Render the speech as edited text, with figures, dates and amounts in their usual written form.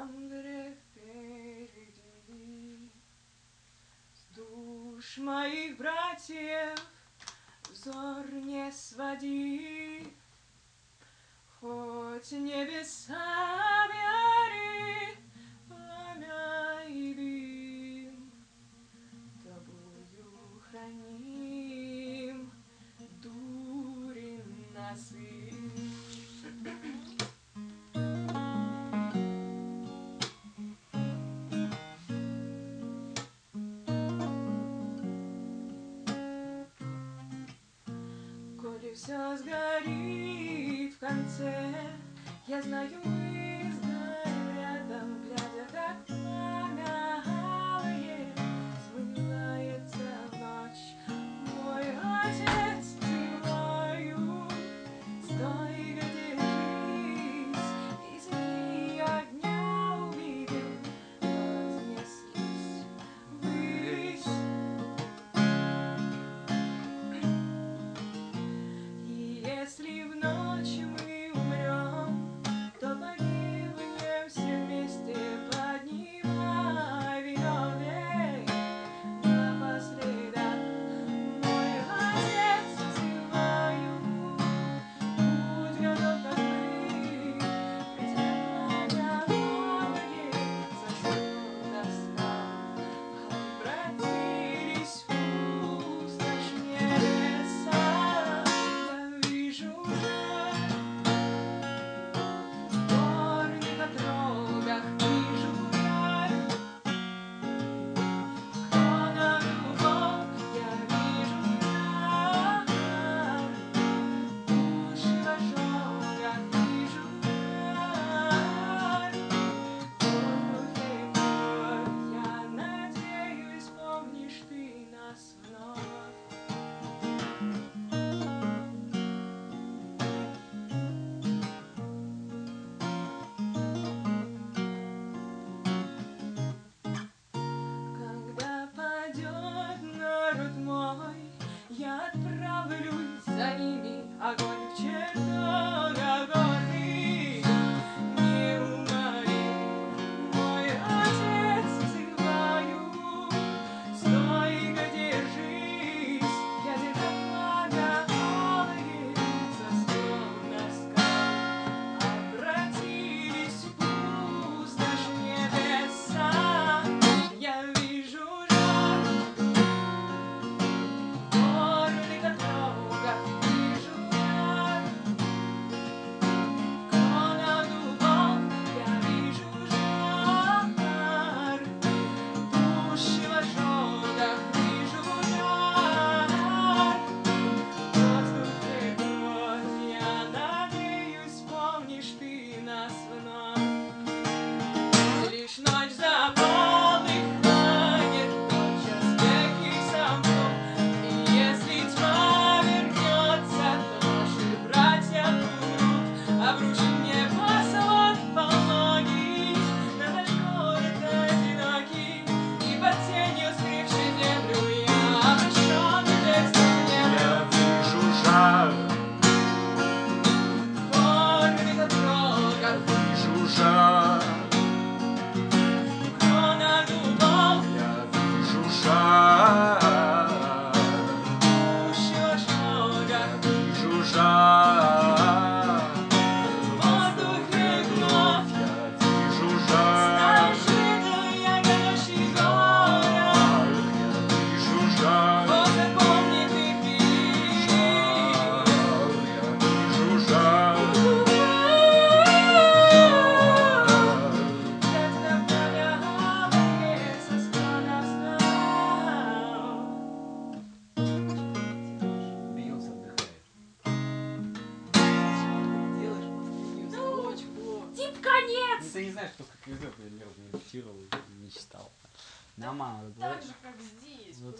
сам грех впереди. С душ моих братьев взор не своди, хоть небеса яри пламя и дым, тобою храним дури носы. Коли все сгорит в конце, я знаю, мы рядом, глядя, как пламя алое смывается в ночь. Мой отец, взываю, стой, держись, извини, огня увидел, вознеслись ввысь. Если в ночь мы умрем, то погибнем все вместе, поднимай виновей напоследок. Мой отец, взываю, будь готов, как мы, ведь пламя новое зажжет тоска. Обратились в пустошь небеса. Я отправлюсь за ними, огонь в чертогах горный неумолим. Мой отец, взываю, стойко держись, глядя, как пламя алое со склон скал обратились в пустошь небеса. Я вижу ночь за полыхает, тотчас веки сомкнут. И если тьма вернется, то наши братья умрут. Обручен мне посылок пологий на наш город одинокий, и под тенью скрывшей землю я обращен бедствием небу. Я вижу жар, В горных отрогах вижу жар. Ты не знаешь, кто как везет, я не репетировал, не читал. Нормально. так же, как здесь.